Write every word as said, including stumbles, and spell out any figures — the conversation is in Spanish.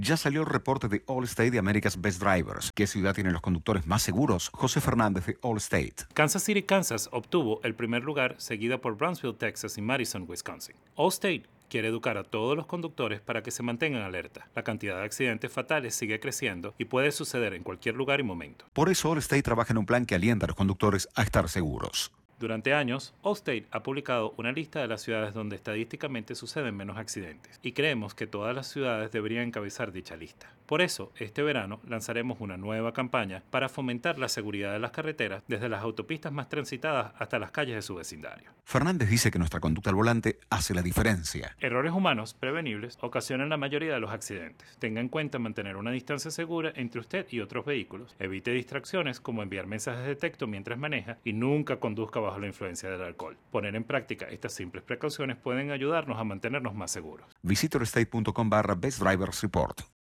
Ya salió el reporte de Allstate de America's Best Drivers. ¿Qué ciudad tiene los conductores más seguros? José Fernández de Allstate. Kansas City, Kansas obtuvo el primer lugar, seguida por Brownsville, Texas y Madison, Wisconsin. Allstate quiere educar a todos los conductores para que se mantengan alerta. La cantidad de accidentes fatales sigue creciendo y puede suceder en cualquier lugar y momento. Por eso Allstate trabaja en un plan que alienta a los conductores a estar seguros. Durante años, Allstate ha publicado una lista de las ciudades donde estadísticamente suceden menos accidentes, y creemos que todas las ciudades deberían encabezar dicha lista. Por eso, este verano lanzaremos una nueva campaña para fomentar la seguridad de las carreteras desde las autopistas más transitadas hasta las calles de su vecindario. Fernández dice que nuestra conducta al volante hace la diferencia. Errores humanos prevenibles ocasionan la mayoría de los accidentes. Tenga en cuenta mantener una distancia segura entre usted y otros vehículos. Evite distracciones como enviar mensajes de texto mientras maneja y nunca conduzca bajo la influencia del alcohol. Poner en práctica estas simples precauciones pueden ayudarnos a mantenernos más seguros. Visita allstate punto com barra Best Drivers Report.